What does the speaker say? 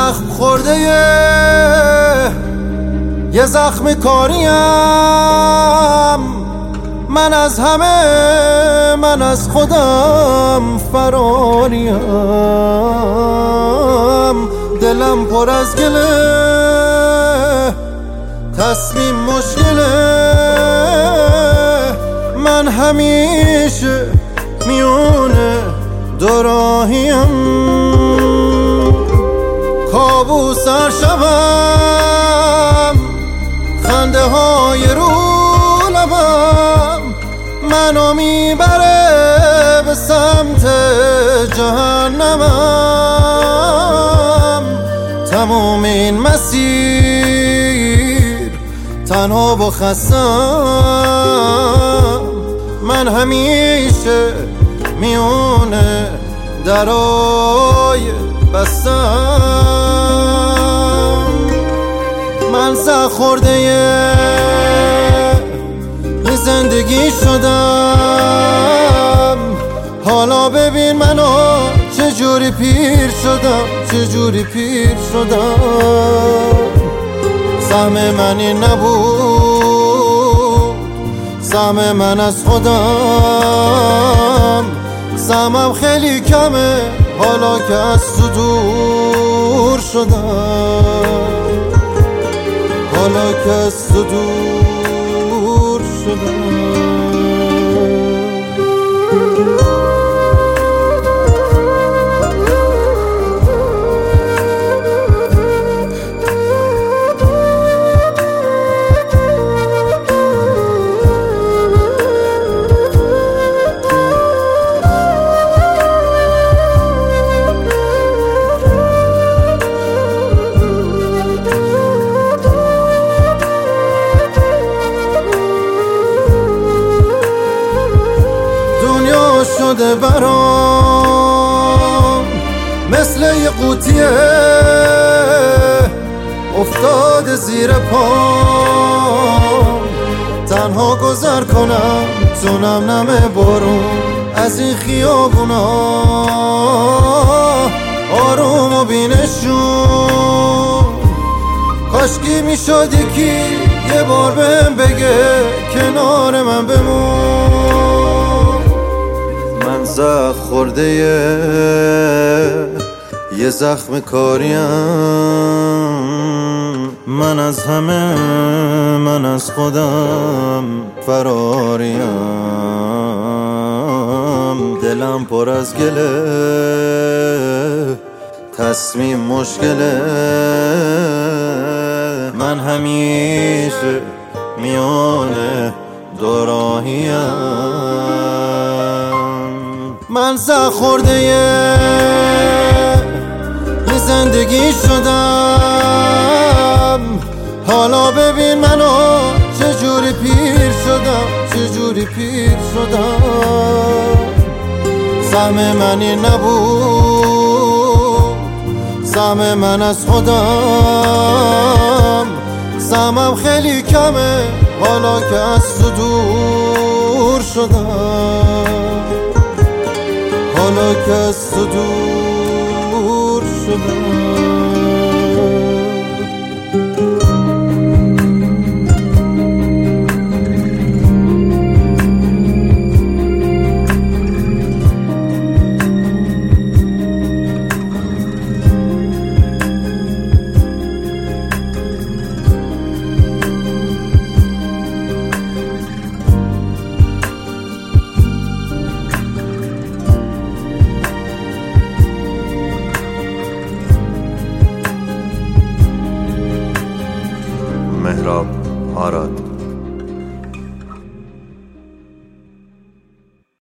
زخم خورده یه زخم کاریم، من از همه، من از خودم فراریم. دلم پر از گله، تصمیم مشکله، من همیشه میونه دوراهیم. کابوس هر شبم، خنده های رو لبم منو میبره به سمت جهنمم. تموم این مسیر تنها و خستم، من همیشه میونه درای بستم. من زخم خورده یه زندگی شدم، حالا ببین منو چجوری پیر شدم، چجوری پیر شدم. سهم من این نبود، سهم من از خودم. سهمم خیلی کمه حالا که از تو دور شدم، حالا که از تو دور شدم. شده برام مثل یه قوطیه افتاده زیر پام. تنها گذر کنم تو نمنم بارون از این خیابونا، آروم و بینشون. کاشکی میشد یکی یه بار بهم بگه کنار من بمون. من زخم خورده یه زخم کاریم، من از همه، من از خودم فراریم. دلم پر از گله، تصمیم مشکله، من همیشه میونه دوراهیم. من زخم خورده یه زندگی شدم، حالا ببین منو چجوری پیر شدم، چجوری پیر شدم. سهم من این نبود، سهم من از خودم. سهمم خیلی کمه حالا که از تو دور شدم، حالا که از تو دور شدم. مهراب آراد.